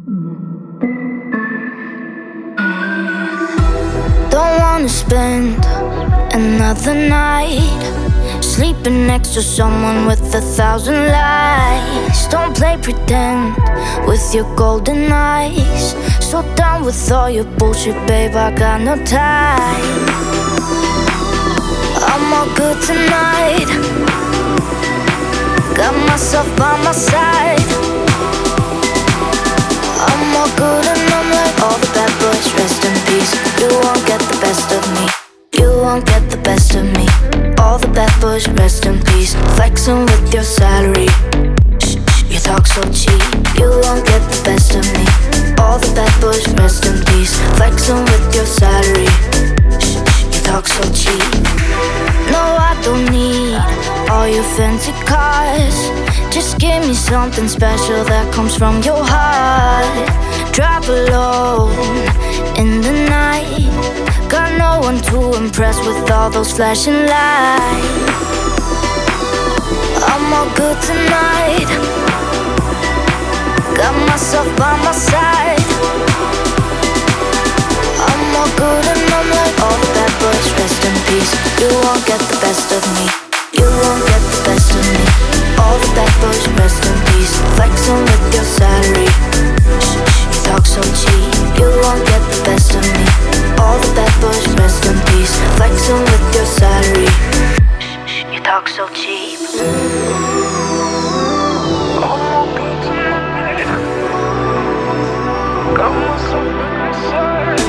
Don't wanna spend another night sleeping next to someone with 1,000 lies. Don't play pretend with your golden eyes. So done with all your bullshit, babe, I got no time. I'm all good tonight. Got myself by my side. I'm all good and I'm like all the bad boys, rest in peace. You won't get the best of me. You won't get the best of me. All the bad boys, rest in peace. Flexing with your salary. Shh, shh, you talk so cheap. You won't get the best of me. All the bad boys, rest in peace. Flexing with your salary. Shh, shh, you talk so cheap. No, I don't need all your fancy cars. Just give me something special that comes from your heart. Drive alone in the night. Got no one to impress with all those flashing lights. I'm all good tonight. Got myself by my side. I'm all good and I'm like all the bad boys, rest in peace. You won't get the best of me. You won't get the best of me. All the bad boys, rest in peace. Flexing with your salary. Shh, shh, you talk so cheap. You won't get the best of me. All the bad boys, rest in peace. Flexing with your salary. Shh, shh, you talk so cheap. Got myself by my side.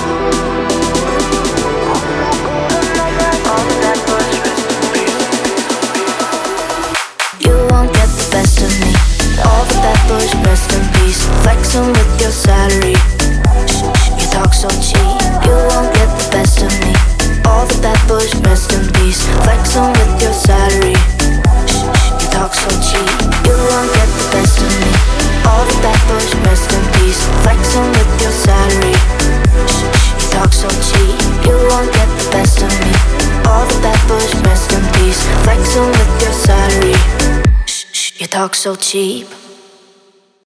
All the bad boys, rest in peace. You won't get the best of me. All the bad boys, rest in peace. Flexing with your salary. Shh, shh, you talk so cheap. You won't get the best of me. All the bad boys, rest in peace. Flexing with your salary. Shh, shh, you talk so cheap. You won't get the best of me. All the bad boys, rest in peace. Flexing with your salary. Shh, shh, you talk so cheap. You won't get the best of me. All the bad boys, rest in peace. Flexing with your salary. Shh, shh, you talk so cheap.